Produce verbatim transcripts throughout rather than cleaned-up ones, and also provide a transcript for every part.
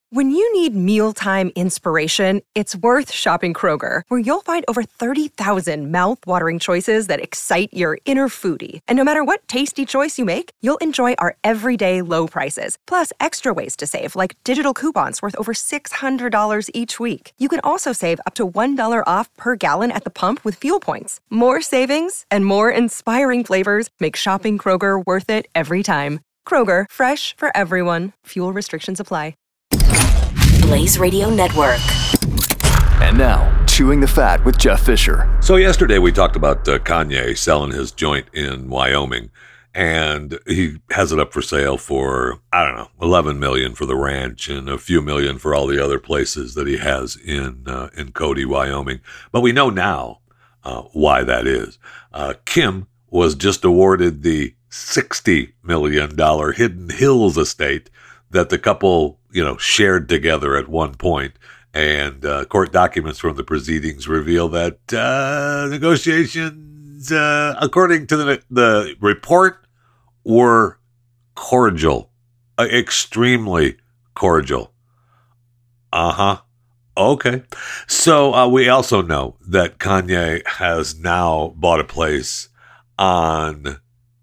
When you need mealtime inspiration, it's worth shopping Kroger, where you'll find over thirty thousand mouth-watering choices that excite your inner foodie. And no matter what tasty choice you make, you'll enjoy our everyday low prices, plus extra ways to save, like digital coupons worth over six hundred dollars each week. You can also save up to one dollar off per gallon at the pump with fuel points. More savings and more inspiring flavors make shopping Kroger worth it every time. Kroger, fresh for everyone. Fuel restrictions apply. Blaze Radio Network. And now, Chewing the Fat with Jeff Fisher. So yesterday we talked about uh, Kanye selling his joint in Wyoming, and he has it up for sale for, I don't know, eleven million dollars for the ranch and a few million for all the other places that he has in uh, in Cody, Wyoming. But we know now uh, why that is. Uh, Kim was just awarded the sixty million dollars Hidden Hills estate that the couple, you know, shared together at one point. And uh, court documents from the proceedings reveal that uh, negotiations, uh, according to the, the report, were cordial, uh, extremely cordial. Uh-huh. Okay. So uh, we also know that Kanye has now bought a place on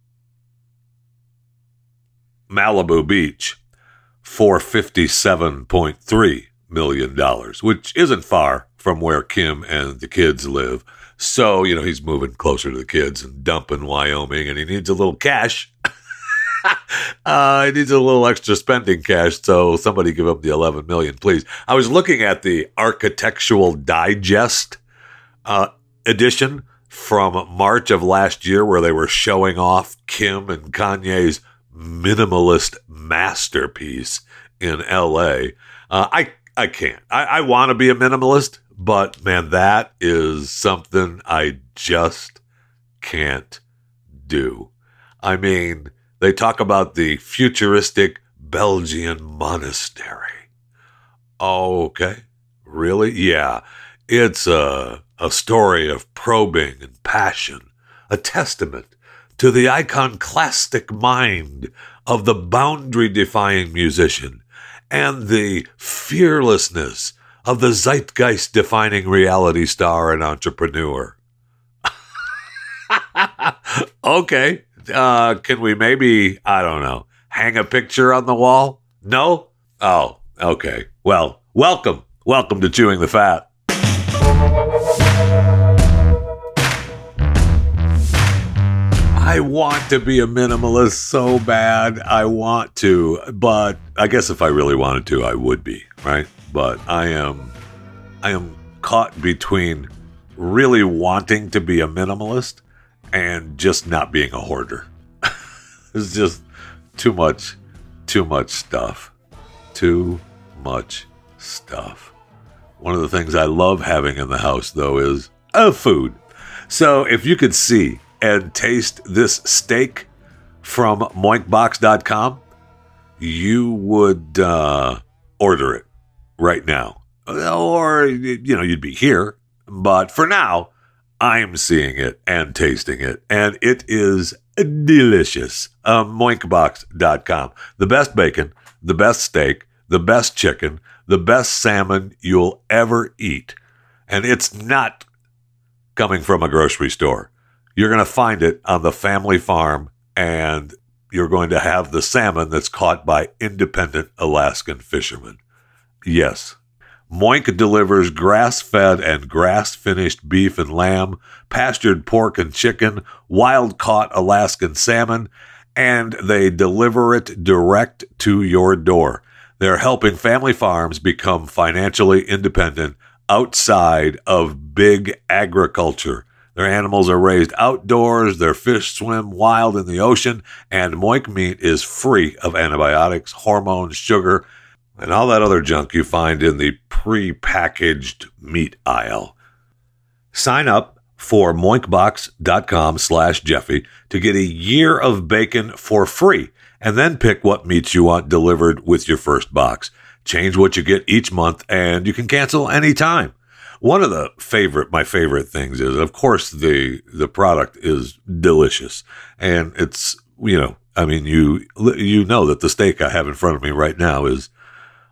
Malibu Beach for fifty-seven point three million dollars, which isn't far from where Kim and the kids live. So, you know, he's moving closer to the kids and dumping Wyoming, and he needs a little cash. uh, he needs a little extra spending cash, so somebody give him the eleven million dollars, please. I was looking at the Architectural Digest uh, edition from March of last year, where they were showing off Kim and Kanye's minimalist masterpiece in L A. Uh, I I can't. I, I want to be a minimalist, but man, that is something I just can't do. I mean, they talk about the futuristic Belgian monastery. Okay, really? Yeah, it's a a story of probing and passion, a testament to the iconoclastic mind of the boundary-defying musician and the fearlessness of the zeitgeist-defining reality star and entrepreneur. Okay, uh, can we maybe, I don't know, hang a picture on the wall? No? Oh, okay. Well, welcome. Welcome to Chewing the Fat. I want to be a minimalist so bad. I want to, but I guess if I really wanted to, I would be, right? But I am, I am caught between really wanting to be a minimalist and just not being a hoarder. It's just too much, too much stuff, too much stuff. One of the things I love having in the house, though, is uh, food. So if you could see and taste this steak from moink box dot com, you would uh, order it right now. Or, you know, you'd be here. But for now, I'm seeing it and tasting it. And it is delicious. Uh, moink box dot com. The best bacon, the best steak, the best chicken, the best salmon you'll ever eat. And it's not coming from a grocery store. You're going to find it on the family farm, and you're going to have the salmon that's caught by independent Alaskan fishermen. Yes, Moink delivers grass-fed and grass-finished beef and lamb, pastured pork and chicken, wild-caught Alaskan salmon, and they deliver it direct to your door. They're helping family farms become financially independent outside of big agriculture. Their animals are raised outdoors, their fish swim wild in the ocean, and Moink meat is free of antibiotics, hormones, sugar, and all that other junk you find in the pre-packaged meat aisle. Sign up for moink box dot com slash Jeffy to get a year of bacon for free, and then pick what meats you want delivered with your first box. Change what you get each month, and you can cancel anytime. One of the favorite, my favorite things is, of course, the the product is delicious, and it's, you know, I mean, you you know that the steak I have in front of me right now is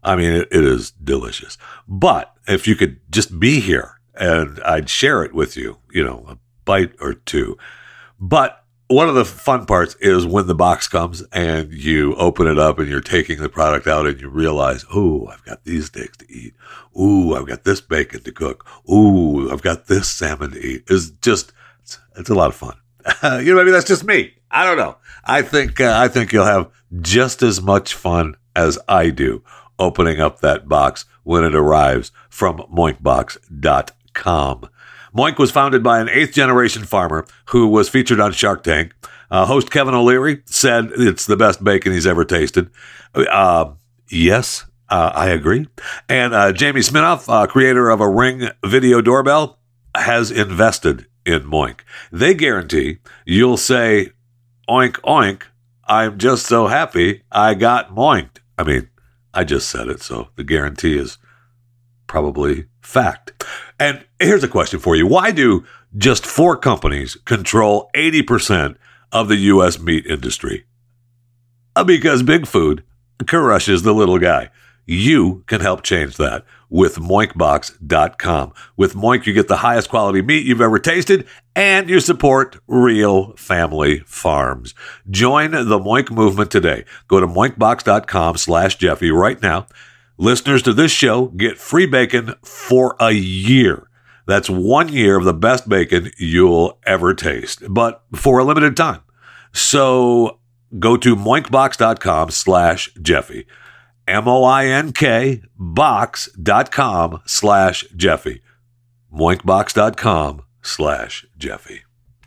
I mean, it, it is delicious. But if you could just be here and I'd share it with you, you know, a bite or two. But one of the fun parts is when the box comes and you open it up and you're taking the product out and you realize, oh, I've got these steaks to eat. Ooh, I've got this bacon to cook. Ooh, I've got this salmon to eat. It's just, it's, it's a lot of fun. You know, maybe that's just me. I don't know. I think, uh, I think you'll have just as much fun as I do opening up that box when it arrives from moink box dot com. Moink was founded by an eighth-generation farmer who was featured on Shark Tank. Uh, host Kevin O'Leary said it's the best bacon he's ever tasted. Uh, yes, uh, I agree. And uh, Jamie Sminoff, uh, creator of a Ring video doorbell, has invested in Moink. They guarantee you'll say, oink, oink, I'm just so happy I got moinked. I mean, I just said it, so the guarantee is probably fact. And here's a question for you. Why do just four companies control eighty percent of the U S meat industry? Because big food crushes the little guy. You can help change that with moink box dot com. With Moink, you get the highest quality meat you've ever tasted, and you support real family farms. Join the Moink movement today. Go to moink box dot com slash Jeffy right now. Listeners to this show get free bacon for a year. That's one year of the best bacon you'll ever taste, but for a limited time. So go to moink box dot com slash Jeffy. M O I N K box dot com slash Jeffy. moink box dot com slash Jeffy.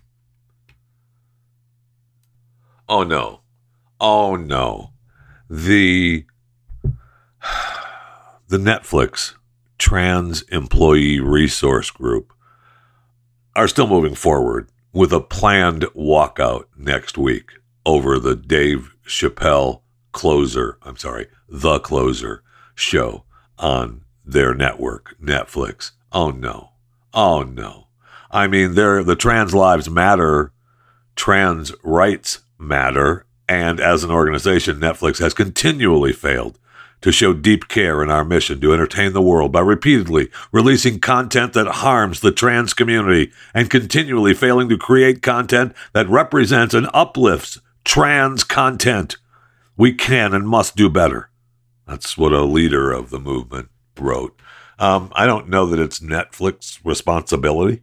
Oh, no. Oh, no. The... The Netflix Trans Employee Resource Group are still moving forward with a planned walkout next week over the Dave Chappelle Closer, I'm sorry, The Closer show on their network, Netflix. Oh, no. Oh, no. I mean, they're, the Trans Lives Matter, Trans Rights Matter, and as an organization, Netflix has continually failed to show deep care in our mission to entertain the world by repeatedly releasing content that harms the trans community and continually failing to create content that represents and uplifts trans content. We can and must do better. That's what a leader of the movement wrote. Um, I don't know that it's Netflix's responsibility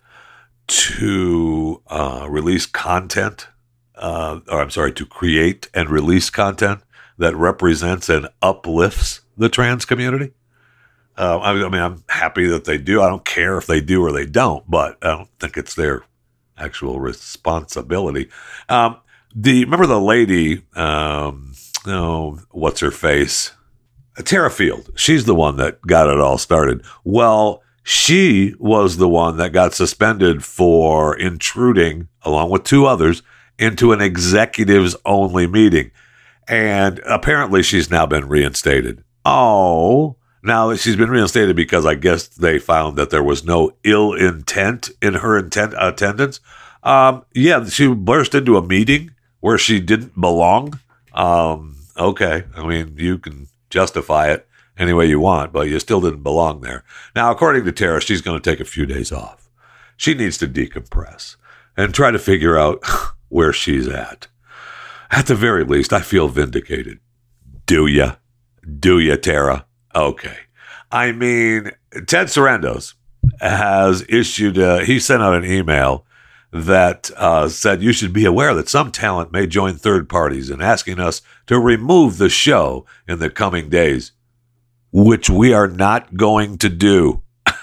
to uh, release content, uh, or I'm sorry, to create and release content that represents and uplifts the trans community. Uh, I mean, I'm happy that they do. I don't care if they do or they don't, but I don't think it's their actual responsibility. Um, the remember the lady, um, oh, what's her face? Tara Field. She's the one that got it all started. Well, she was the one that got suspended for intruding, along with two others, into an executives-only meeting. And apparently she's now been reinstated. Oh, now she's been reinstated because I guess they found that there was no ill intent in her intent attendance. Um, yeah, she burst into a meeting where she didn't belong. Um, okay, I mean, you can justify it any way you want, but you still didn't belong there. Now, according to Tara, she's going to take a few days off. She needs to decompress and try to figure out where she's at. At the very least, I feel vindicated. Do ya? Do ya, Tara? Okay. I mean, Ted Sarandos has issued, a, he sent out an email that uh, said you should be aware that some talent may join third parties in asking us to remove the show in the coming days, which we are not going to do.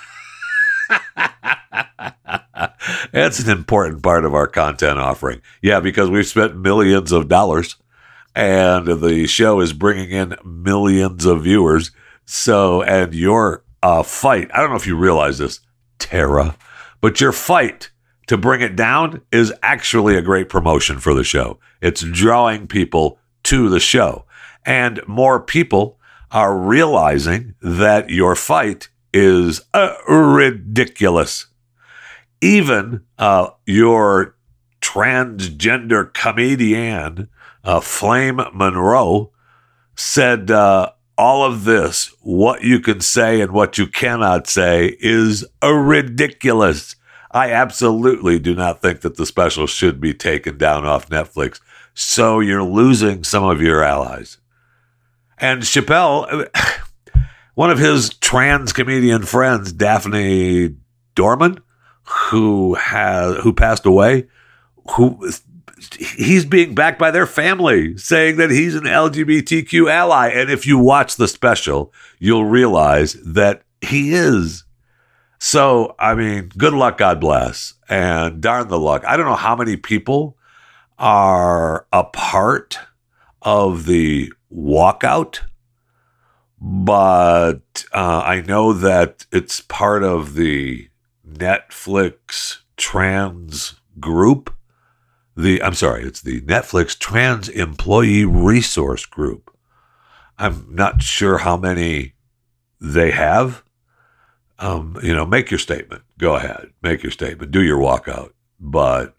It's an important part of our content offering. Yeah, because we've spent millions of dollars and the show is bringing in millions of viewers. So, and your uh, fight, I don't know if you realize this, Tara, but your fight to bring it down is actually a great promotion for the show. It's drawing people to the show. And more people are realizing that your fight is uh, ridiculous. Even uh, your transgender comedian, uh, Flame Monroe, said, uh, all of this, what you can say and what you cannot say, is ridiculous. I absolutely do not think that the special should be taken down off Netflix. So you're losing some of your allies. And Chappelle, one of his trans comedian friends, Daphne Dorman, who has who passed away, who he's being backed by their family, saying that he's an L G B T Q ally. And if you watch the special, you'll realize that he is. So, I mean, good luck, God bless, and darn the luck. I don't know how many people are a part of the walkout, but uh, I know that it's part of the Netflix trans group. The I'm sorry, it's the Netflix Trans Employee Resource Group. I'm not sure how many they have. Um, you know, make your statement. Go ahead, make your statement. Do your walkout. But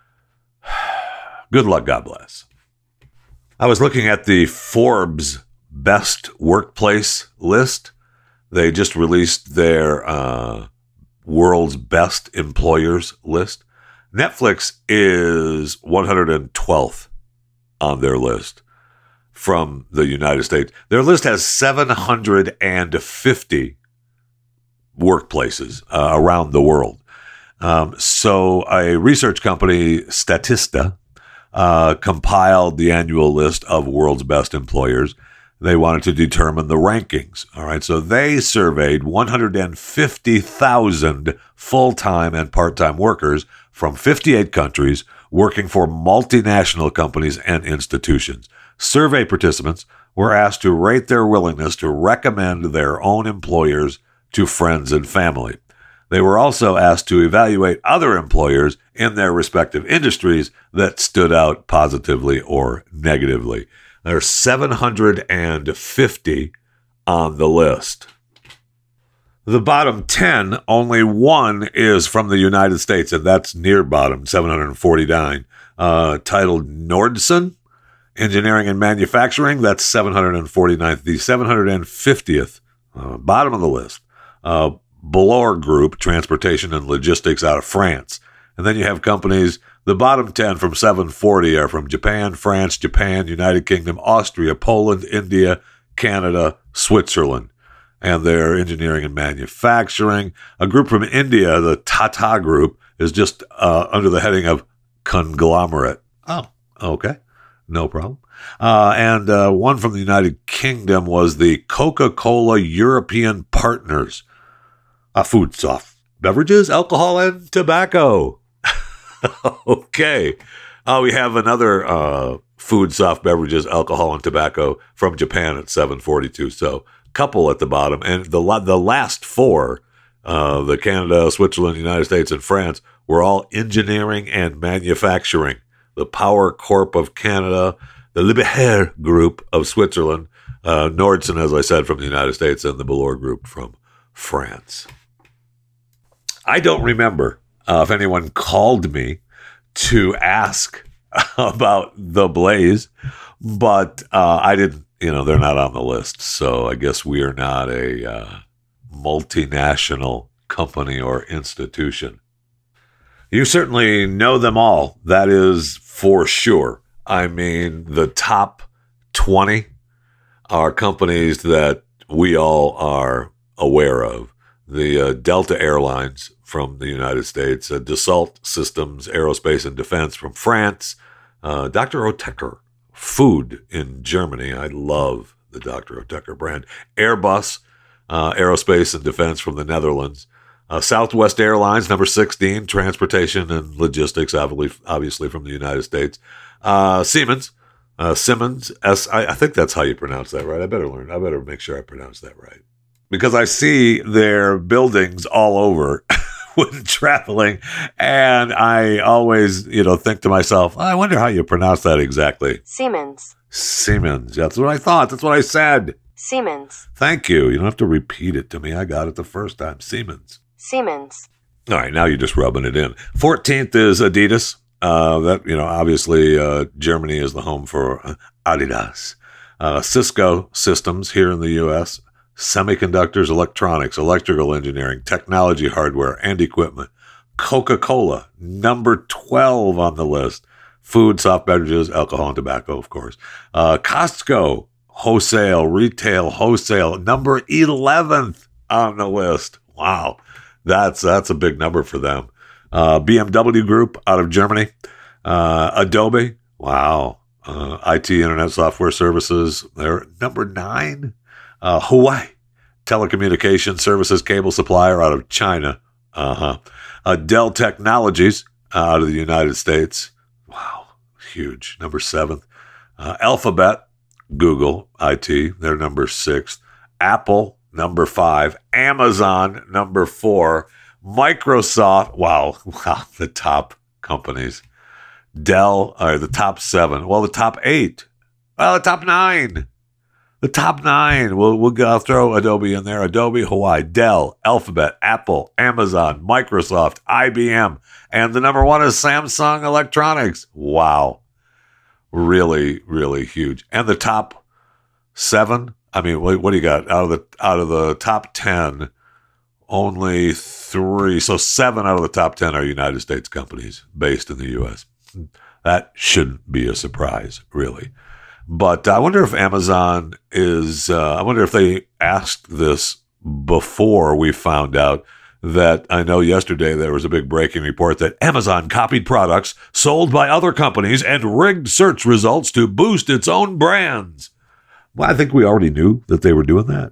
good luck, God bless. I was looking at the Forbes Best Workplace list. They just released their uh, World's Best Employers list. Netflix is one hundred twelfth on their list from the United States. Their list has seven hundred fifty workplaces uh, around the world. Um, so a research company, Statista, uh, compiled the annual list of world's best employers. They wanted to determine the rankings. All right. So they surveyed one hundred fifty thousand full-time and part-time workers from fifty-eight countries working for multinational companies and institutions. Survey participants were asked to rate their willingness to recommend their own employers to friends and family. They were also asked to evaluate other employers in their respective industries that stood out positively or negatively. There are seven hundred fifty on the list. The bottom ten, only one is from the United States, and that's near bottom, seven hundred forty-nine, uh, titled Nordson, Engineering and Manufacturing. That's seven hundred forty-ninth. The seven hundred fiftieth, uh, bottom of the list, uh, Bolloré Group, Transportation and Logistics out of France. And then you have companies, the bottom ten from seven forty are from Japan, France, Japan, United Kingdom, Austria, Poland, India, Canada, Switzerland. And their engineering and manufacturing. A group from India, the Tata Group, is just uh, under the heading of conglomerate. Oh, okay. No problem. Uh, and uh, one from the United Kingdom was the Coca-Cola European Partners. Uh, food, soft beverages, alcohol, and tobacco. Okay. Uh, we have another uh, food, soft beverages, alcohol, and tobacco from Japan at seven forty-two. So couple at the bottom. And the the last four, uh, the Canada, Switzerland, United States, and France, were all engineering and manufacturing. The Power Corp of Canada, the Liebherr Group of Switzerland, uh, Nordson, as I said, from the United States, and the Bolloré Group from France. I don't remember uh, if anyone called me to ask about the Blaze, but uh, I didn't, you know, they're not on the list. So I guess we are not a uh, multinational company or institution. You certainly know them all. That is for sure. I mean, the top twenty are companies that we all are aware of. The uh, Delta Airlines from the United States, uh, Dassault Systems, Aerospace and Defense from France, uh, Doctor Oetker Food in Germany. I love the Doctor Oetker brand. Airbus, uh, Aerospace and Defense from the Netherlands. Uh, Southwest Airlines, number sixteen, Transportation and Logistics, obviously from the United States. Uh, Siemens, uh, Simmons, S. I, I think that's how you pronounce that, right? I better learn. I better make sure I pronounce that right. Because I see their buildings all over when traveling, and I always, you know, think to myself, I wonder how you pronounce that exactly. Siemens. Siemens. That's what I thought. That's what I said. Siemens. Thank you. You don't have to repeat it to me. I got it the first time. Siemens. Siemens. All right, now you're just rubbing it in. fourteenth is Adidas. Uh, that, you know, obviously uh, Germany is the home for Adidas. Uh, Cisco Systems here in the U S, semiconductors, electronics, electrical engineering, technology, hardware, and equipment. Coca-Cola, number twelve on the list. Food, soft beverages, alcohol, and tobacco, of course. Uh, Costco, wholesale, retail, wholesale, number eleventh on the list. Wow, that's that's a big number for them. Uh, B M W Group out of Germany. Uh, Adobe, wow. Uh, I T, Internet Software Services, they're number nine. Uh, Huawei, telecommunication services cable supplier out of China. Uh-huh. Uh, Dell Technologies out of the United States. Wow, huge. Number seventh. Uh, Alphabet, Google, I T, they're number six. Apple, number five. Amazon, number four. Microsoft, wow, wow, the top companies. Dell are the top seven. Well, the top eight. Well, the top nine. The top nine. We'll, we'll go, I'll throw Adobe in there. Adobe, Huawei, Dell, Alphabet, Apple, Amazon, Microsoft, I B M. And the number one is Samsung Electronics. Wow. Really, really huge. And the top seven, I mean, what, what do you got? Out of the out of the top ten, only three. So seven out of the top ten are United States companies based in the U S. That shouldn't be a surprise, really. But I wonder if Amazon is, uh, I wonder if they asked this before we found out that, I know yesterday there was a big breaking report that Amazon copied products sold by other companies and rigged search results to boost its own brands. Well, I think we already knew that they were doing that.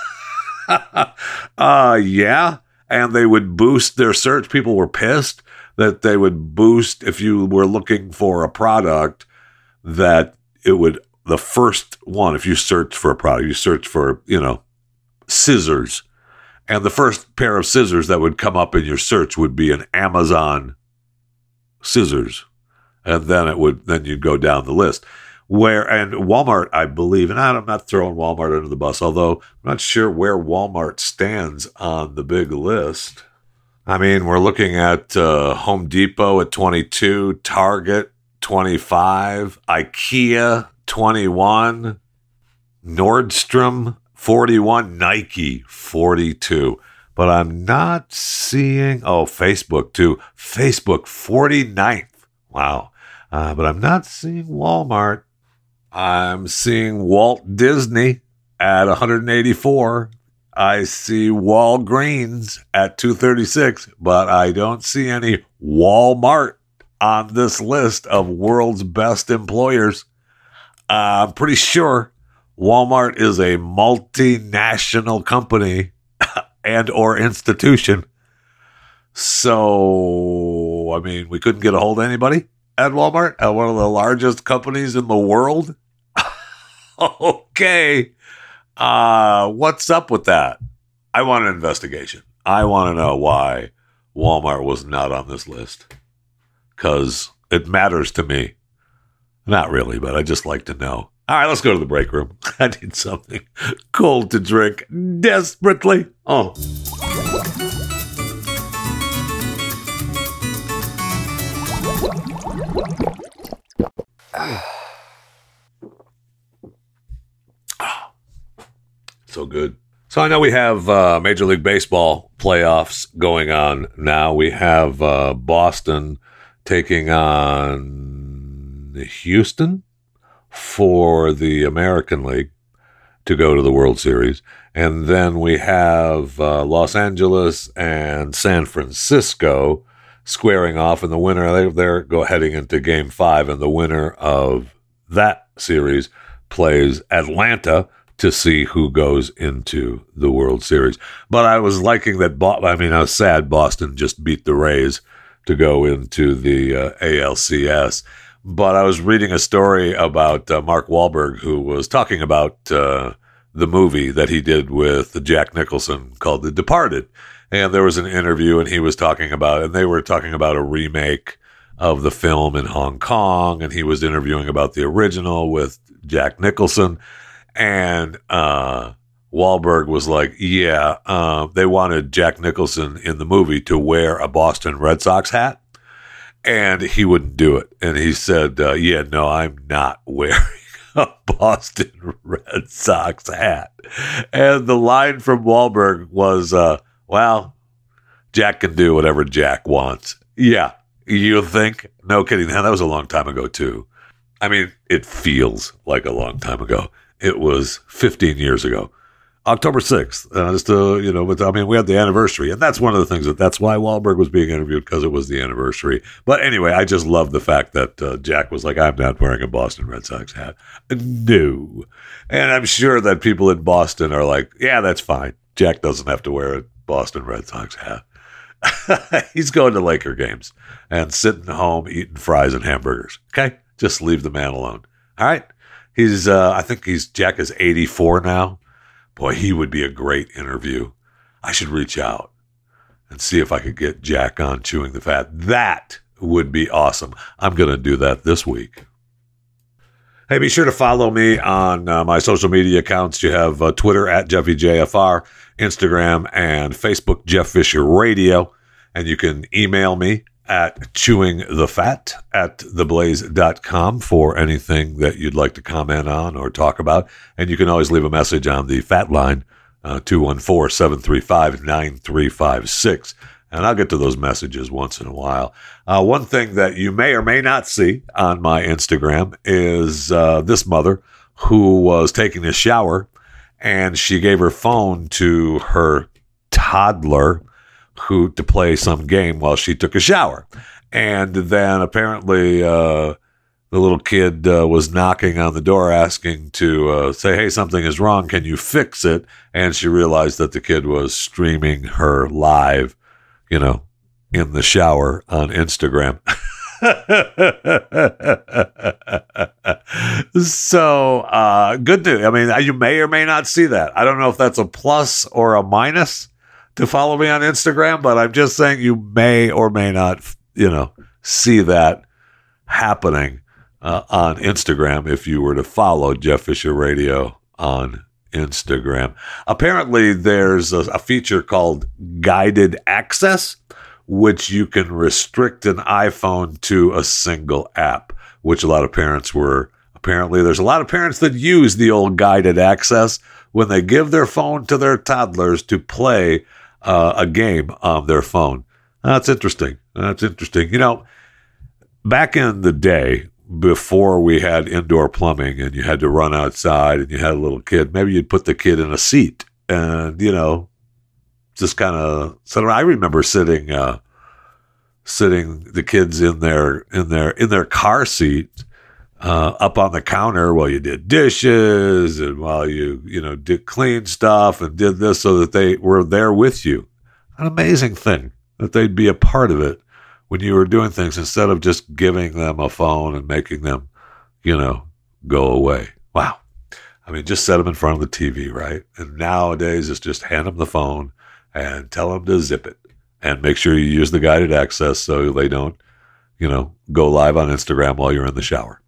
uh, yeah, and they would boost their search. People were pissed that they would boost, if you were looking for a product, that it would, the first one, if you search for a product, you search for, you know, scissors, and the first pair of scissors that would come up in your search would be an Amazon scissors. And then it would, then you'd go down the list. Where, and Walmart, I believe, and I'm not throwing Walmart under the bus, although I'm not sure where Walmart stands on the big list. I mean, we're looking at uh, Home Depot at twenty-two, Target twenty-five, IKEA twenty-one, Nordstrom forty-one, Nike forty-two. But I'm not seeing, oh, Facebook too. Facebook forty-ninth. Wow. Uh, but I'm not seeing Walmart. I'm seeing Walt Disney at one hundred eighty-four. I see Walgreens at two thirty-six, but I don't see any Walmart on this list of world's best employers. Uh, I'm pretty sure Walmart is a multinational company and or institution. So, I mean, we couldn't get a hold of anybody at Walmart, at one of the largest companies in the world. Okay. Uh, what's up with that? I want an investigation. I want to know why Walmart was not on this list. Because it matters to me. Not really, but I just like to know. All right, let's go to the break room. I need something cold to drink desperately. Oh. So good. So I know we have uh, Major League Baseball playoffs going on now. We have uh, Boston taking on Houston for the American League to go to the World Series. And then we have uh, Los Angeles and San Francisco squaring off, and the winner, they, they're go heading into game five, and the winner of that series plays Atlanta to see who goes into the World Series. But I was liking that, Bo- I mean, I was sad Boston just beat the Rays to go into the uh, A L C S. But I was reading a story about uh, Mark Wahlberg, who was talking about uh, the movie that he did with Jack Nicholson called The Departed. And there was an interview, and he was talking about, and they were talking about a remake of the film in Hong Kong, and he was interviewing about the original with Jack Nicholson. And uh, Wahlberg was like, yeah, uh, they wanted Jack Nicholson in the movie to wear a Boston Red Sox hat, and he wouldn't do it. And he said, uh, yeah, no, I'm not wearing a Boston Red Sox hat. And the line from Wahlberg was, uh, well, Jack can do whatever Jack wants. Yeah, you think? No kidding. Now, that was a long time ago, too. I mean, it feels like a long time ago. It was fifteen years ago. October sixth, uh, just uh, you know, but I mean, we had the anniversary, and that's one of the things that that's why Wahlberg was being interviewed, because it was the anniversary. But anyway, I just love the fact that uh, Jack was like, I'm not wearing a Boston Red Sox hat. No. And I'm sure that people in Boston are like, yeah, that's fine. Jack doesn't have to wear a Boston Red Sox hat. He's going to Laker games and sitting home eating fries and hamburgers. Okay? Just leave the man alone. All right? He's, uh, I think he's, Jack is eighty-four now. Boy, he would be a great interview. I should reach out and see if I could get Jack on Chewing the Fat. That would be awesome. I'm going to do that this week. Hey, be sure to follow me on uh, my social media accounts. You have uh, Twitter at Jeffy J F R, Instagram and Facebook, Jeff Fisher Radio. And you can email me at chewingthefat at theblaze dot com for anything that you'd like to comment on or talk about. And you can always leave a message on the Fat Line, uh, two one four, seven three five, nine three five six. And I'll get to those messages once in a while. Uh, one thing that you may or may not see on my Instagram is uh, this mother who was taking a shower, and she gave her phone to her toddler who to play some game while she took a shower. And then apparently uh, the little kid uh, was knocking on the door asking to uh, say, hey, something is wrong. Can you fix it? And she realized that the kid was streaming her live, you know, in the shower on Instagram. So uh, good news. I mean, you may or may not see that. I don't know if that's a plus or a minus to follow me on Instagram, but I'm just saying you may or may not, you know, see that happening uh, on Instagram if you were to follow Jeff Fisher Radio on Instagram. Apparently, there's a, a feature called guided access, which you can restrict an iPhone to a single app, which a lot of parents were. Apparently, there's a lot of parents that use the old guided access when they give their phone to their toddlers to play uh, a game on their phone. That's interesting. That's interesting. You know, back in the day, before we had indoor plumbing and you had to run outside and you had a little kid, maybe you'd put the kid in a seat and, you know, just kind of sit around. I remember sitting, uh, sitting the kids in their, in their, in their car seat, uh, up on the counter while you did dishes and while you, you know, did clean stuff and did this so that they were there with you. An amazing thing that they'd be a part of it when you were doing things instead of just giving them a phone and making them, you know, go away. Wow. I mean, just set them in front of the T V, right? And nowadays it's just hand them the phone and tell them to zip it and make sure you use the guided access so they don't, you know, go live on Instagram while you're in the shower.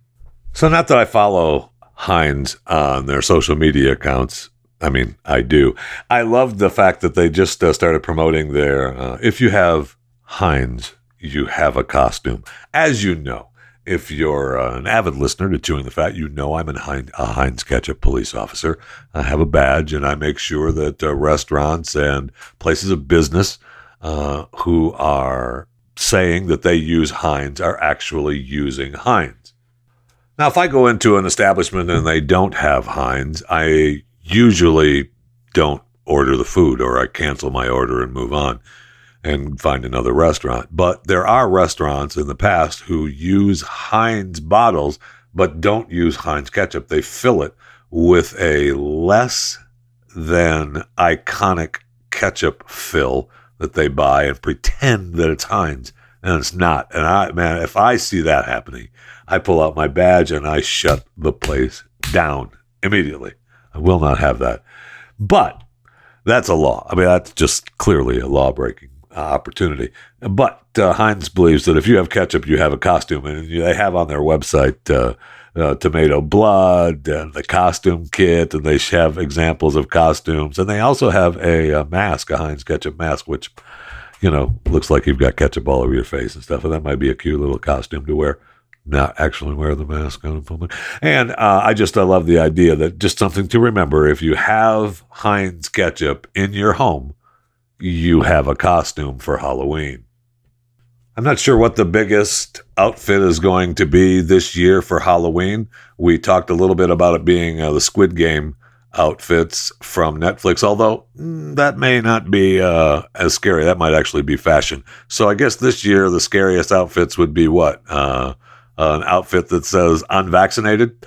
So not that I follow Heinz on their social media accounts. I mean, I do. I love the fact that they just uh, started promoting their, uh, if you have Heinz, you have a costume. As you know, if you're uh, an avid listener to Chewing the Fat, you know I'm a Heinz, a Heinz Ketchup police officer. I have a badge, and I make sure that uh, restaurants and places of business uh, who are saying that they use Heinz are actually using Heinz. Now, if I go into an establishment and they don't have Heinz, I usually don't order the food, or I cancel my order and move on and find another restaurant. But there are restaurants in the past who use Heinz bottles but don't use Heinz ketchup. They fill it with a less than iconic ketchup fill that they buy and pretend that it's Heinz, and it's not. And I, man, if I see that happening, I pull out my badge and I shut the place down immediately. I will not have that. But that's a law. I mean, that's just clearly a law-breaking uh, opportunity. But uh, Heinz believes that if you have ketchup, you have a costume. And they have on their website uh, uh, tomato blood and the costume kit, and they have examples of costumes. And they also have a, a mask, a Heinz ketchup mask, which, you know, looks like you've got ketchup all over your face and stuff. And that might be a cute little costume to wear. not actually wear the mask on public. And uh, I just I love the idea that just something to remember, if you have Heinz ketchup in your home, you have a costume for Halloween. I'm not sure what the biggest outfit is going to be this year for Halloween. We talked a little bit about it being uh, the Squid Game outfits from Netflix, although mm, that may not be uh, as scary. That might actually be fashion. So I guess this year the scariest outfits would be what? Uh, an outfit that says unvaccinated,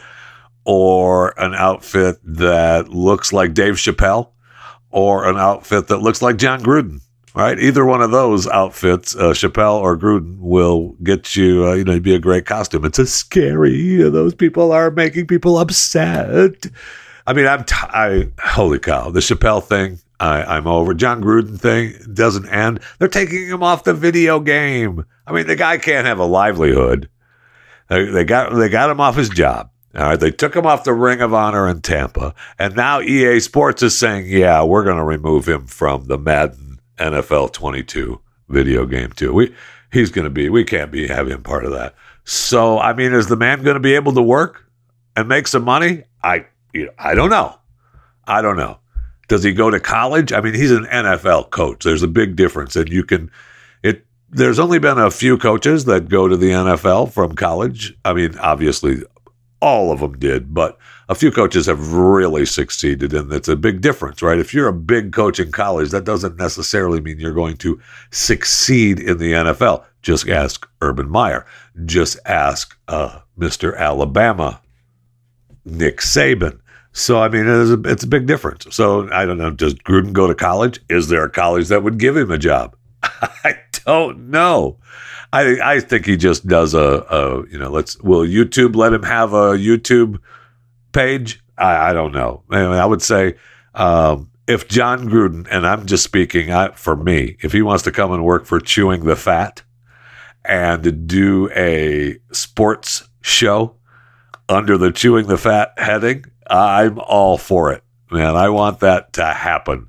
or an outfit that looks like Dave Chappelle, or an outfit that looks like John Gruden. Right, either one of those outfits, uh, Chappelle or Gruden, will get you. Uh, you know, be a great costume. It's a scary. Those people are making people upset. I mean, I'm. T- I holy cow, the Chappelle thing. I, I'm over. John Gruden thing doesn't end. They're taking him off the video game. I mean, the guy can't have a livelihood. They, they got they got him off his job. All right, they took him off the Ring of Honor in Tampa, and now E A Sports is saying, yeah, we're going to remove him from the Madden N F L twenty-two video game too. We he's going to be. We can't be have him part of that. So I mean, is the man going to be able to work and make some money? I you know, I don't know. I don't know. Does he go to college? I mean, he's an N F L coach. There's a big difference, and you can. It there's only been a few coaches that go to the N F L from college. I mean, obviously, all of them did, but a few coaches have really succeeded, and it's a big difference, right? If you're a big coach in college, that doesn't necessarily mean you're going to succeed in the N F L. Just ask Urban Meyer. Just ask uh, Mister Alabama, Nick Saban. So, I mean, it's a, it's a big difference. So, I don't know, does Gruden go to college? Is there a college that would give him a job? I don't know. I I think he just does a, a you know, let's, will YouTube let him have a YouTube page? I, I don't know. I, mean, I would say um, if John Gruden, and I'm just speaking I, for me, if he wants to come and work for Chewing the Fat and do a sports show under the Chewing the Fat heading, I'm all for it, man. I want that to happen.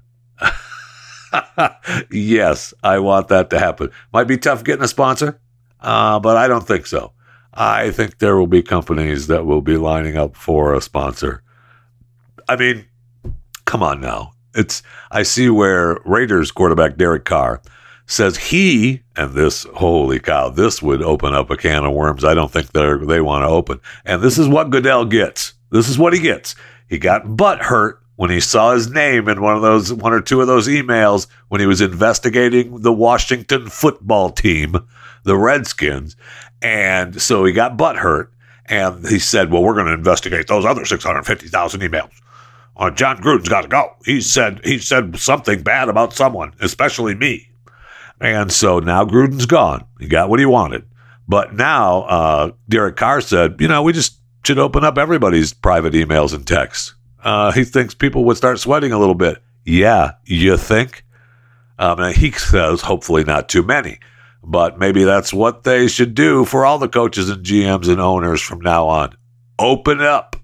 Yes, I want that to happen. Might be tough getting a sponsor, uh, but I don't think so. I think there will be companies that will be lining up for a sponsor. I mean, come on now. It's I see where Raiders quarterback Derek Carr says he, and this, holy cow, this would open up a can of worms I don't think they they want to open. And this is what Goodell gets. This is what he gets. He got butt hurt when he saw his name in one of those, one or two of those emails when he was investigating the Washington football team, the Redskins. And so he got butthurt, and he said, well, we're going to investigate those other six hundred fifty thousand emails. Uh, John Gruden's got to go. He said he said something bad about someone, especially me. And so now Gruden's gone. He got what he wanted. But now uh, Derek Carr said, you know, we just should open up everybody's private emails and texts. Uh, he thinks people would start sweating a little bit. Yeah, you think? Um, and he says, hopefully not too many. But maybe that's what they should do for all the coaches and G Ms and owners from now on. Open up.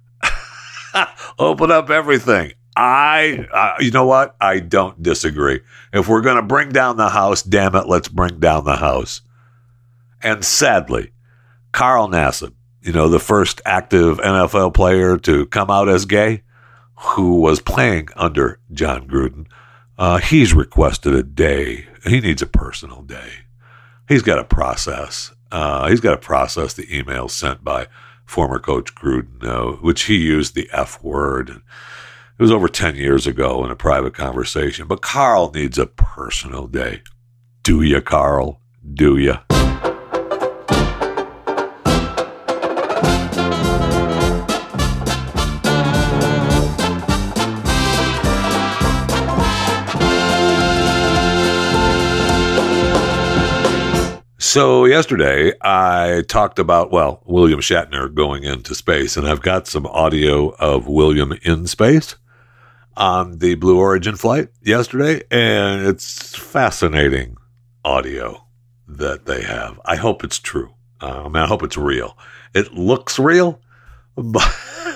Open up everything. I, uh, you know what? I don't disagree. If we're going to bring down the house, damn it, let's bring down the house. And sadly, Carl Nassib, you know, the first active N F L player to come out as gay, who was playing under John Gruden, uh, he's requested a day. He needs a personal day. He's got to process. Uh, he's got to process the emails sent by former coach Gruden, uh, which he used the F word. It was over ten years ago in a private conversation. But Carl needs a personal day. Do you, Carl? Do you? So yesterday I talked about, well, William Shatner going into space, and I've got some audio of William in space on the Blue Origin flight yesterday, and it's fascinating audio that they have. I hope it's true. Uh, I mean, I hope it's real. It looks real, but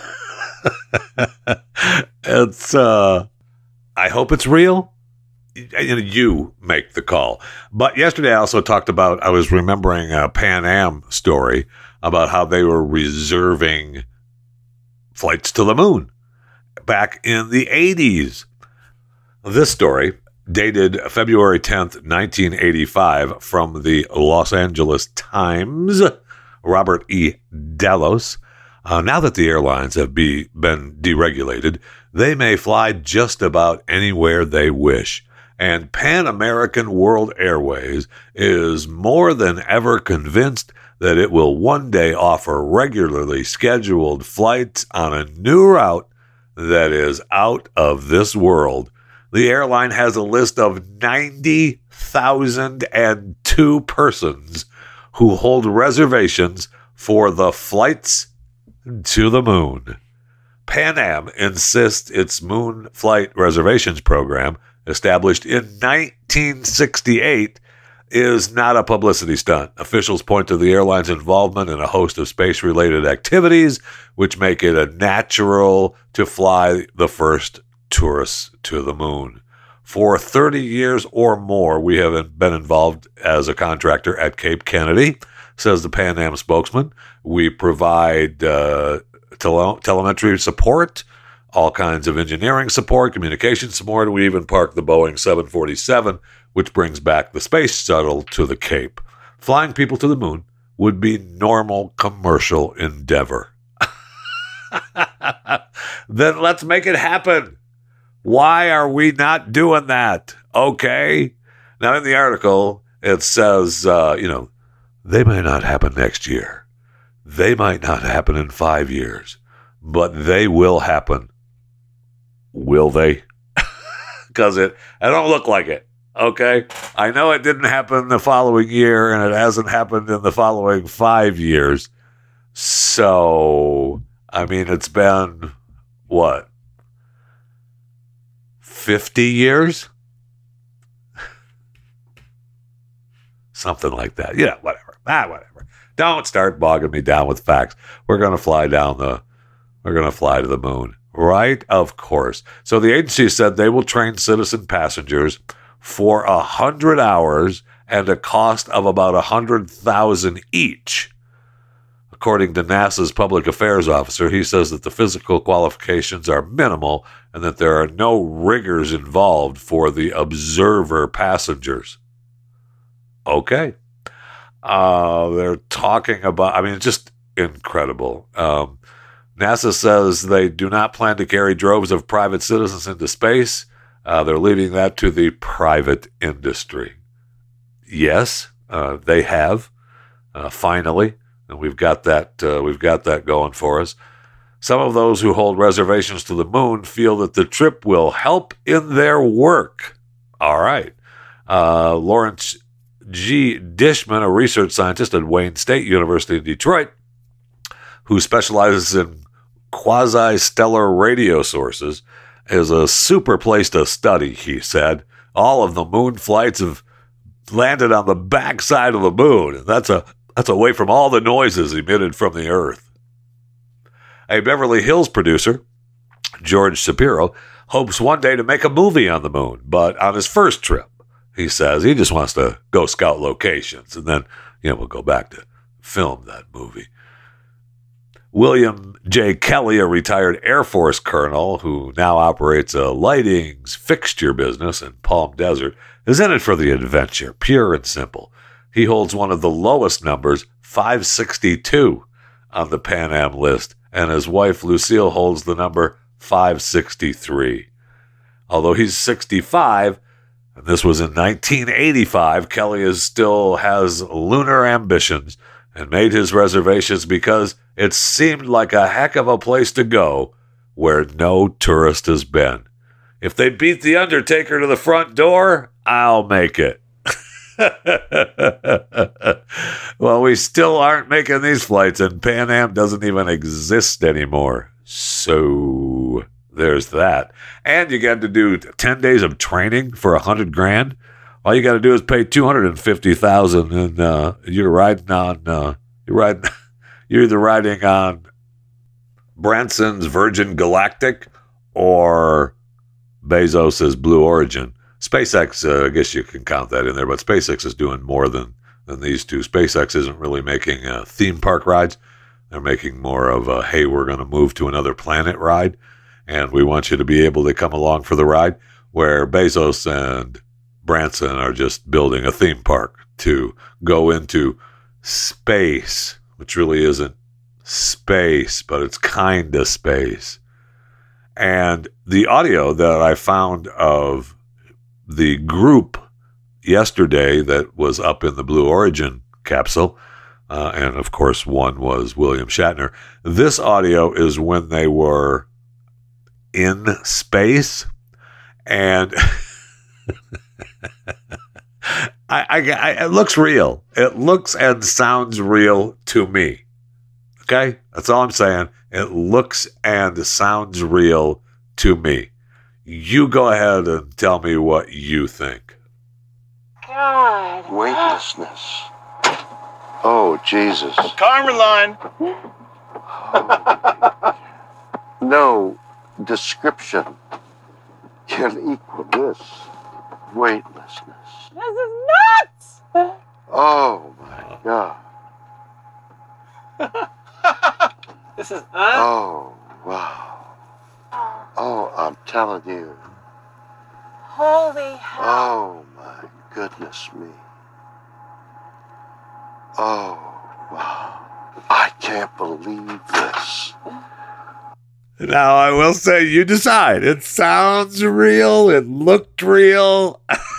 it's, uh, I hope it's real. You make the call. But yesterday I also talked about, I was remembering a Pan Am story about how they were reserving flights to the moon back in the eighties. This story, dated February tenth, nineteen eighty-five, from the Los Angeles Times, Robert E. Delos. Uh, now that the airlines have be, been deregulated, they may fly just about anywhere they wish. And Pan American World Airways is more than ever convinced that it will one day offer regularly scheduled flights on a new route that is out of this world. The airline has a list of ninety thousand two persons who hold reservations for the flights to the moon. Pan Am insists its moon flight reservations program, established in nineteen sixty-eight, is not a publicity stunt. Officials point to the airline's involvement in a host of space-related activities, which make it a natural to fly the first tourists to the moon. For thirty years or more, we have been involved as a contractor at Cape Kennedy, says the Pan Am spokesman. We provide uh, tele- telemetry support, all kinds of engineering support, communication support. We even park the Boeing seven forty-seven, which brings back the space shuttle to the Cape. Flying people to the moon would be normal commercial endeavor. Then let's make it happen. Why are we not doing that? Okay. Now, in the article, it says, uh, you know, they may not happen next year. They might not happen in five years, but they will happen. Will they? Because it, I don't look like it. Okay. I know it didn't happen the following year, and it hasn't happened in the following five years. So, I mean, it's been what? fifty years? Something like that. Yeah, whatever. Ah, whatever. Don't start bogging me down with facts. We're going to fly down the, we're going to fly to the moon. Right? Of course. So the agency said they will train citizen passengers for a hundred hours and a cost of about a hundred thousand each. According to NASA's public affairs officer, he says that the physical qualifications are minimal and that there are no rigors involved for the observer passengers. Okay. Uh, they're talking about, I mean, it's just incredible. Um, NASA says they do not plan to carry droves of private citizens into space. Uh, they're leaving that to the private industry. Yes, uh, they have, uh, finally. And we've got that uh, we've got that going for us. Some of those who hold reservations to the moon feel that the trip will help in their work. All right. Uh, Lawrence G. Dishman, a research scientist at Wayne State University in Detroit, who specializes in quasi-stellar radio sources, is a super place to study, he said. All of the moon flights have landed on the backside of the moon, and that's a That's away from all the noises emitted from the Earth. A Beverly Hills producer, George Shapiro, hopes one day to make a movie on the moon, but on his first trip, he says he just wants to go scout locations, and then, you know, we'll go back to film that movie. William J. Kelly, a retired Air Force colonel who now operates a lighting fixture business in Palm Desert, is in it for the adventure, pure and simple. He holds one of the lowest numbers, five sixty-two, on the Pan Am list, and his wife Lucille holds the number five sixty-three. Although he's sixty-five, and this was in nineteen eighty-five, Kelly is still has lunar ambitions and made his reservations because it seemed like a heck of a place to go where no tourist has been. If they beat the Undertaker to the front door, I'll make it. Well, we still aren't making these flights, and Pan Am doesn't even exist anymore. So there's that. And you got to do ten days of training for a hundred grand. All you got to do is pay two hundred and fifty thousand, and uh, you're riding on. Uh, you're riding. You're either riding on Branson's Virgin Galactic or Bezos's Blue Origin. SpaceX, uh, I guess you can count that in there, but SpaceX is doing more than than these two. SpaceX isn't really making uh, theme park rides. They're making more of a, hey, we're going to move to another planet ride, and we want you to be able to come along for the ride, where Bezos and Branson are just building a theme park to go into space, which really isn't space, but it's kind of space. And the audio that I found of the group yesterday that was up in the Blue Origin capsule, uh, and of course one was William Shatner. This audio is when they were in space, and I, I, I, it looks real. It looks and sounds real to me. Okay? That's all I'm saying. It looks and sounds real to me. You go ahead and tell me what you think. God. Weightlessness. Oh, Jesus. Carmeline. Oh. No description can equal this. Weightlessness. This is nuts. Oh, my God. This is un- Oh, wow. Oh, I'm telling you. Holy hell. Oh, my goodness me. Oh, wow. I can't believe this. Now, I will say, you decide. It sounds real. It looked real.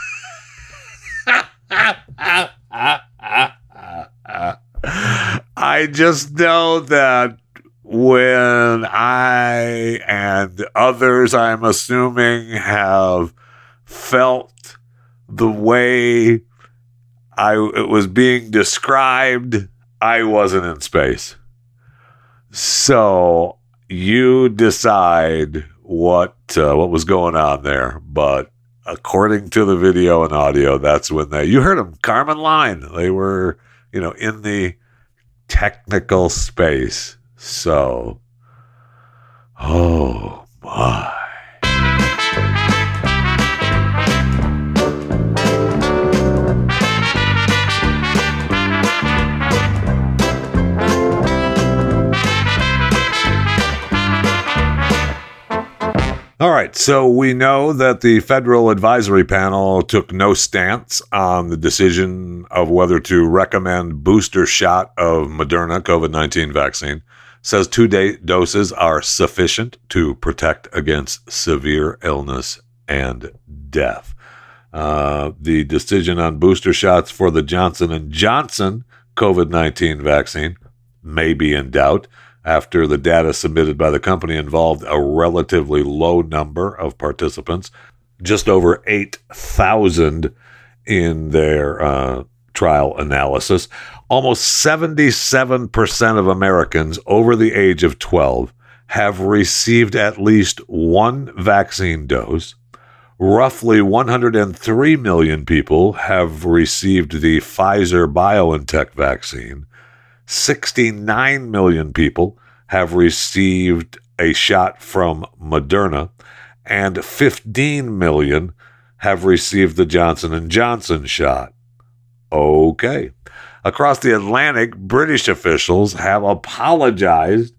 I just know that when I and others, I'm assuming, have felt the way I it was being described, I wasn't in space. So you decide what uh, what was going on there. But according to the video and audio, that's when they, you heard them, Carmen Line. They were, you know, in the technical space. So, oh my. All right, so we know that the Federal Advisory Panel took no stance on the decision of whether to recommend booster shot of Moderna COVID nineteen vaccine. Says two day doses are sufficient to protect against severe illness and death. Uh, the decision on booster shots for the Johnson and Johnson COVID nineteen vaccine may be in doubt, after the data submitted by the company involved a relatively low number of participants, just over eight thousand in their uh, trial analysis. Almost seventy-seven percent of Americans over the age of twelve have received at least one vaccine dose. Roughly one hundred three million people have received the Pfizer-BioNTech vaccine. sixty-nine million people have received a shot from Moderna, and fifteen million have received the Johnson and Johnson shot. Okay. Across the Atlantic, British officials have apologized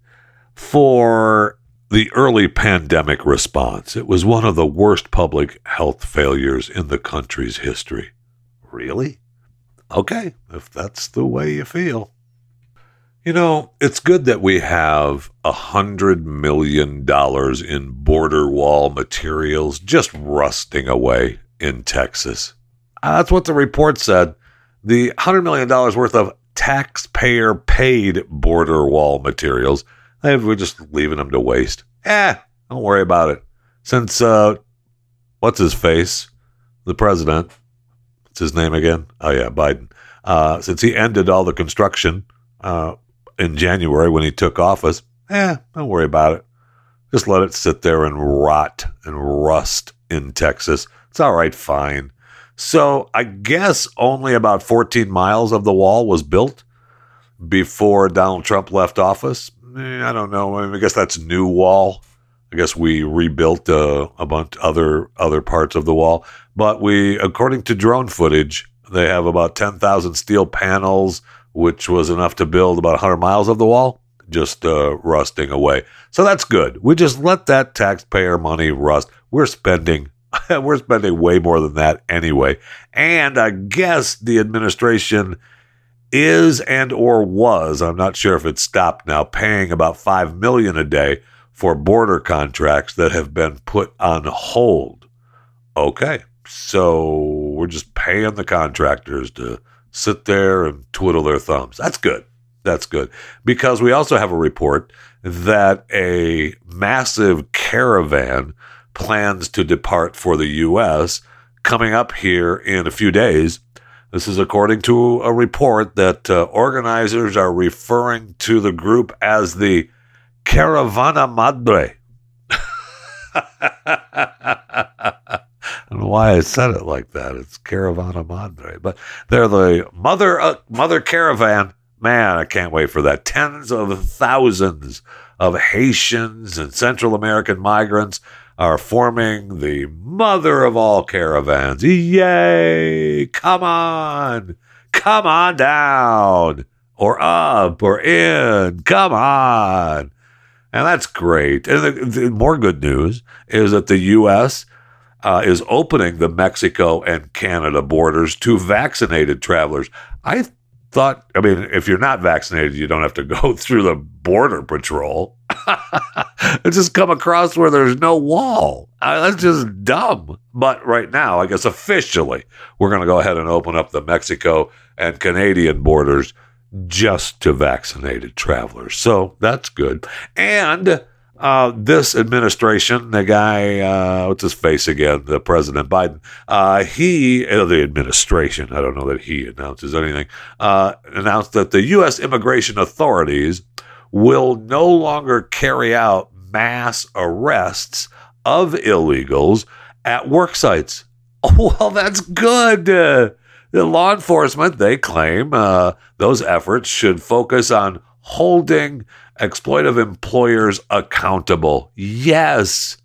for the early pandemic response. It was one of the worst public health failures in the country's history. Really? Okay, if that's the way you feel. You know, it's good that we have a hundred million dollars in border wall materials just rusting away in Texas. Uh, that's what the report said. The one hundred million dollars worth of taxpayer-paid border wall materials, we're just leaving them to waste. Eh, don't worry about it. Since, uh, what's his face? The president. What's his name again? Oh, yeah, Biden. Uh, since he ended all the construction uh, in January when he took office, eh, don't worry about it. Just let it sit there and rot and rust in Texas. It's all right, fine. So I guess only about fourteen miles of the wall was built before Donald Trump left office. Eh, I don't know. I, mean, I guess that's new wall. I guess we rebuilt uh, a bunch other other parts of the wall. But we, according to drone footage, They have about ten thousand steel panels, which was enough to build about one hundred miles of the wall, just uh, rusting away. So that's good. We just let that taxpayer money rust. We're spending we're spending way more than that anyway. And I guess the administration is and or was, I'm not sure if it's stopped now, paying about five million dollars a day for border contracts that have been put on hold. Okay, so we're just paying the contractors to sit there and twiddle their thumbs. That's good. That's good. Because we also have a report that a massive caravan plans to depart for the U S coming up here in a few days. This is according to a report that uh, organizers are referring to the group as the Caravana Madre. I don't know why I said it like that. It's Caravana Madre. But they're the mother, uh, mother caravan. Man, I can't wait for that. Tens of thousands of Haitians and Central American migrants are forming the mother of all caravans. Yay! Come on! Come on down! Or up, or in. Come on! And that's great. And the, the more good news is that the U S uh, is opening the Mexico and Canada borders to vaccinated travelers. I thought, I mean, if you're not vaccinated, you don't have to go through the border patrol. Just come across where there's no wall. Uh, that's just dumb. But right now, I guess officially, we're going to go ahead and open up the Mexico and Canadian borders just to vaccinated travelers. So that's good. And uh, this administration, the guy, uh, what's his face again, the President Biden, uh, he, uh, the administration, I don't know that he announces anything, uh, announced that the U S immigration authorities will no longer carry out mass arrests of illegals at work sites. Oh, well, that's good. Uh, the law enforcement, they claim, uh, those efforts should focus on holding exploitive employers accountable. Yes,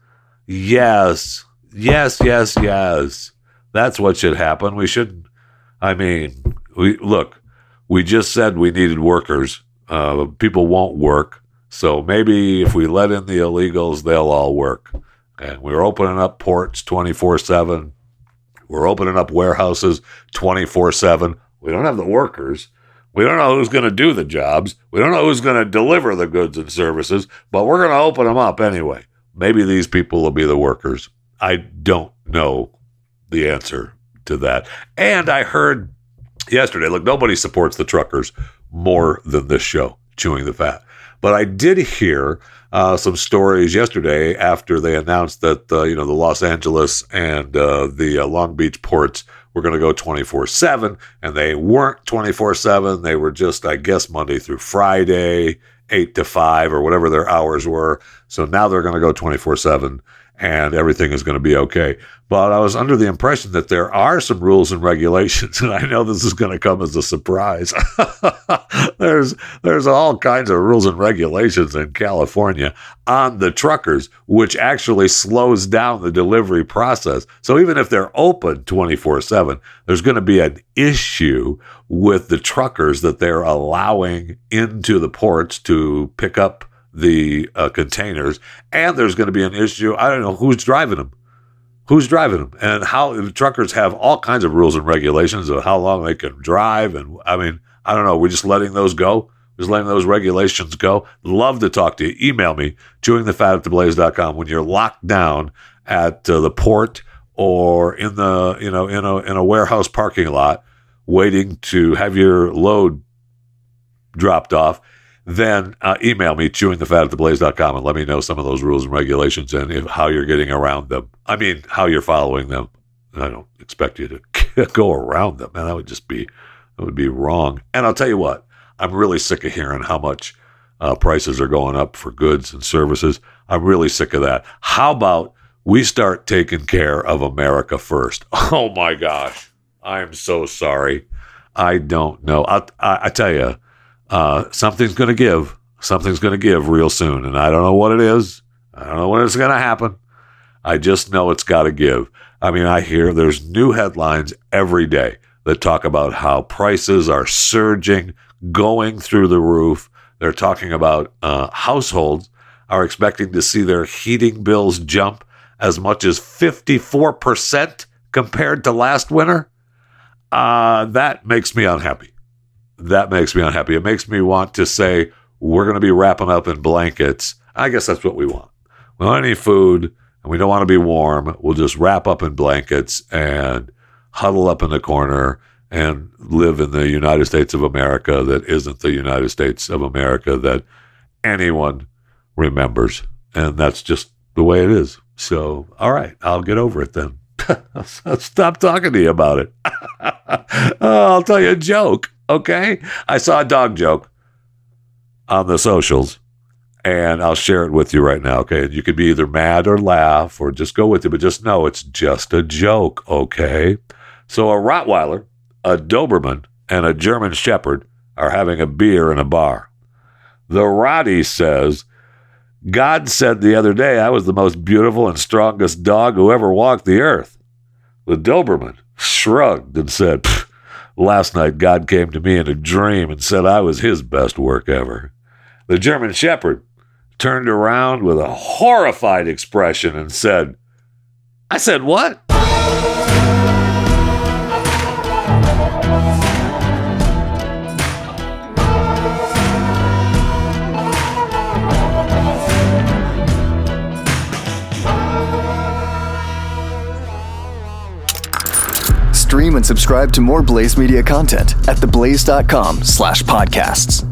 yes, yes, yes, yes. That's what should happen. We should, I mean, we look, we just said we needed workers. Uh, people won't work. So maybe if we let in the illegals, they'll all work. And we're opening up ports twenty-four seven. We're opening up warehouses twenty-four seven. We don't have the workers. We don't know who's going to do the jobs. We don't know who's going to deliver the goods and services, but we're going to open them up anyway. Maybe these people will be the workers. I don't know the answer to that. And I heard yesterday, look, nobody supports the truckers more than this show, Chewing the Fat. But I did hear uh, some stories yesterday after they announced that, uh, you know, the Los Angeles and uh, the uh, Long Beach ports were going to go twenty-four seven, and they weren't twenty-four seven. They were just, I guess, Monday through Friday, eight to five or whatever their hours were. So now they're going to go twenty-four seven. And everything is going to be okay. But I was under the impression that there are some rules and regulations, and I know this is going to come as a surprise. there's there's all kinds of rules and regulations in California on the truckers, which actually slows down the delivery process. So even if they're open twenty-four seven, there's going to be an issue with the truckers that they're allowing into the ports to pick up the uh, containers, and there's going to be an issue. I don't know who's driving them, who's driving them, and how the truckers have all kinds of rules and regulations of how long they can drive. And I mean, I don't know. We're just letting those go. Just letting those regulations go. Love to talk to you. Email me, chewing the fat at the blaze dot com when you're locked down at uh, the port or in the, you know, in a, in a warehouse parking lot waiting to have your load dropped off. Then uh, email me, chewing the fat at the blaze dot com, and let me know some of those rules and regulations and if, how you're getting around them. I mean, how you're following them. I don't expect you to go around them, man. That would just be, that would be wrong. And I'll tell you what, I'm really sick of hearing how much uh, prices are going up for goods and services. I'm really sick of that. How about we start taking care of America first? Oh my gosh, I'm so sorry. I don't know. I, I, I tell you. Uh, something's going to give. Something's going to give real soon. And I don't know what it is. I don't know when it's going to happen. I just know it's got to give. I mean, I hear there's new headlines every day that talk about how prices are surging, going through the roof. They're talking about uh, households are expecting to see their heating bills jump as much as fifty-four percent compared to last winter. Uh, that makes me unhappy. That makes me unhappy. It makes me want to say, we're going to be wrapping up in blankets. I guess that's what we want. We don't want any food, and we don't want to be warm. We'll just wrap up in blankets and huddle up in the corner and live in the United States of America that isn't the United States of America that anyone remembers. And that's just the way it is. So, all right, I'll get over it then. I'll stop talking to you about it. I'll tell you a joke, okay? I saw a dog joke on the socials, and I'll share it with you right now, okay? And you can be either mad or laugh or just go with it, but just know it's just a joke, okay? So a Rottweiler, a Doberman, and a German Shepherd are having a beer in a bar. The Rottie says, God said the other day I was the most beautiful and strongest dog who ever walked the earth. The Doberman shrugged and said, last night God came to me in a dream and said I was his best work ever. The German Shepherd turned around with a horrified expression and said, I said what? Stream and subscribe to more Blaze Media content at theblaze.com slash podcasts.